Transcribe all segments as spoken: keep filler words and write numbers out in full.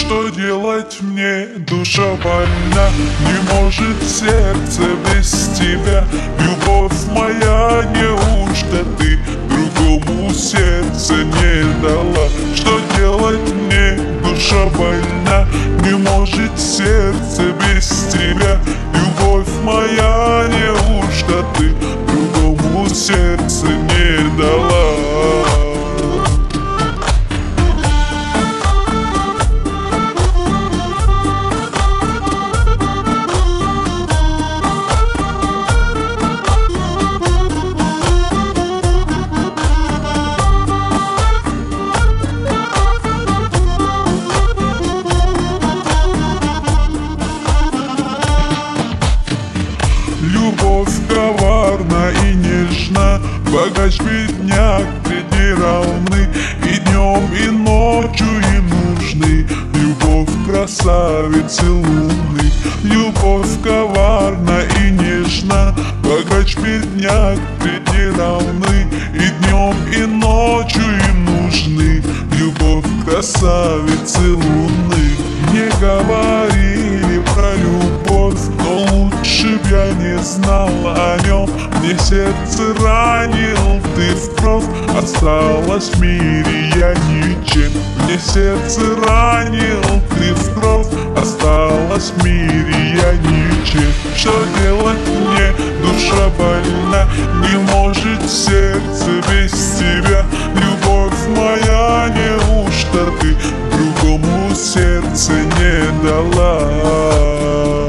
Что делать мне, душа больна, не может сердце без тебя. Любовь моя, неужто ты другому сердце не дала? Что делать мне, душа больна, не может сердце без тебя. Любовь моя, неужто ты другому сердце не дала? Любовь коварна и нежна, богач, бедняк пред ней равны, и днем, и ночью им нужны любовь красавицы луны. Любовь коварна и нежна, богач, бедняк пред ней равны, и днем, и ночью им нужны любовь красавицы луны. Мне говорили про любовь, но лучше б я не знал о нем. Мне сердце ранил ты в кровь, осталась в мире я ничем. Мне сердце ранил ты в кровь, осталась в мире я ничем. Что делать мне, душа больна, не может сердце без тебя. Любовь моя, неужто ты другому сердце не дала?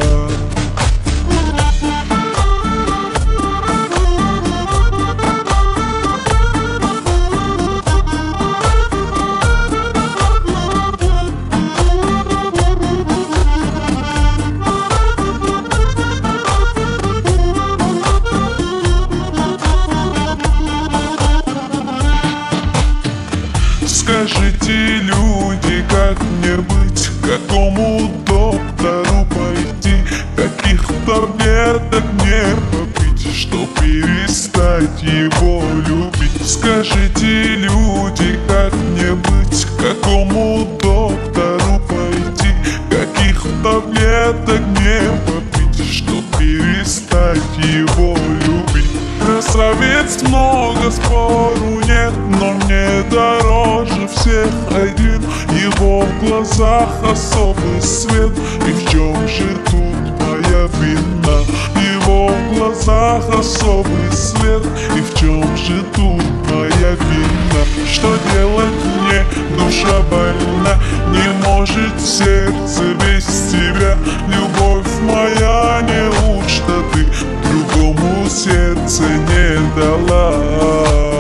Скажите, люди, как мне быть, к какому доктору пойти, каких таблеток мне попить, чтоб перестать его любить? Скажите, люди, как мне быть, к какому доктору пойти, каких таблеток мне попить, чтоб перестать его любить? Красавиц много, спору нет, но мне дороже всех один. Его в глазах особый свет, и в чем же тут моя вина? Его в глазах особый свет, и в чем же тут моя вина? Что делать мне, душа больна, не может сердце без тебя. Любовь моя, неужто ты другому сердце не дала?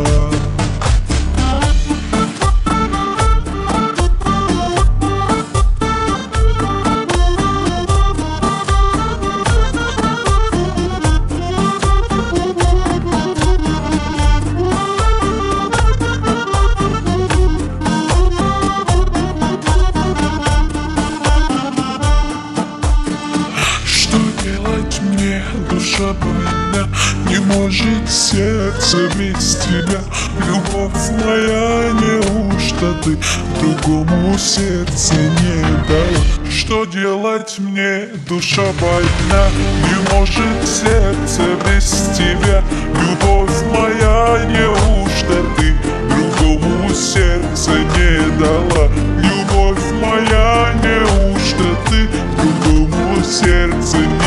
Душа больна, не может сердце без тебя. Любовь моя, неужто ты другому сердце не дала? Что делать мне, душа больна, не может сердце без тебя. Любовь моя, неужто ты другому сердце не дала? Любовь моя, неужто ты другому сердце не дала?